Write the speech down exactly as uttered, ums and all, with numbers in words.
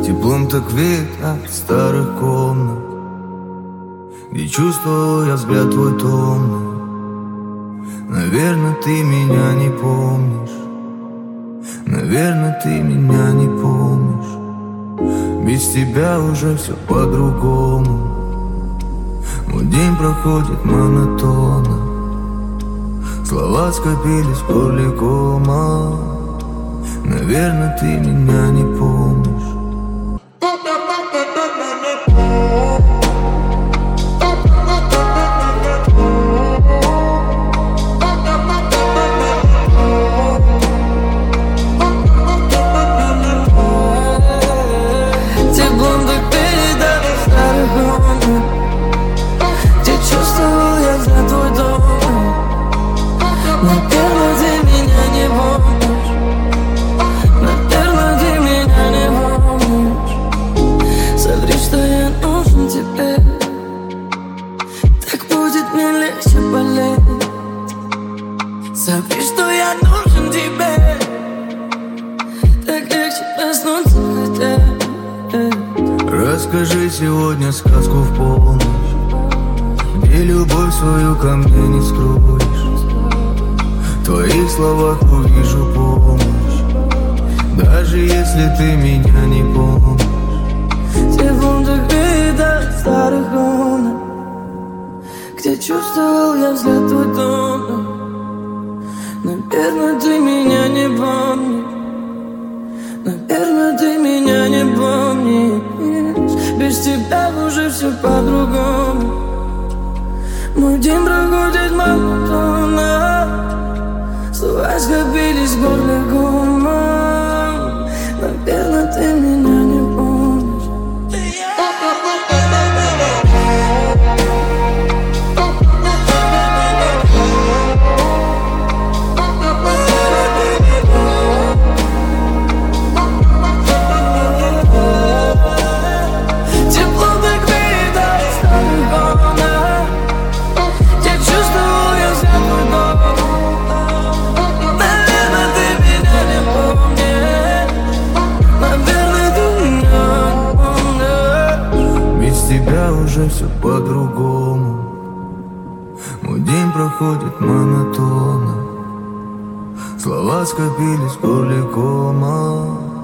Теплом так веет от старых комнат, где чувствовал я взгляд твой томный. Наверное, ты меня не помнишь, наверное, ты меня не помнишь. Без тебя уже все по-другому. Мой день проходит монотонно, слова скопились в горле кома. Наверное, ты меня не помнишь. Наверное, ты меня не помнишь. Наверное, ты меня не помнишь. Соври, что я нужен тебе. Так будет мне легче болеть. Соври, что я нужен тебе. Так легче проснуться хотеть. Расскажи сегодня сказку в полночь, где любовь свою ко мне не скроешь. В твоих словах увижу помощь, даже если ты меня не помнишь. Теплом так веет от старых комнат, где чувствовал я взгляд твой томный. Наверное, ты меня не помнишь. Наверное, ты меня не помнишь. Без тебя уже все по-другому. Мой день проходит монотонно, слова скопились в горле комом. Наверное, ты меня не помнишь. Тепло так веет от старых комнат, где чувствовал я взгляд твой дом. Наверное, ты меня не помнишь. Наверное, ты меня не помнишь. Без тебя уже все по-другому. Мой день проходит монотонно, слова скопились в горле кома.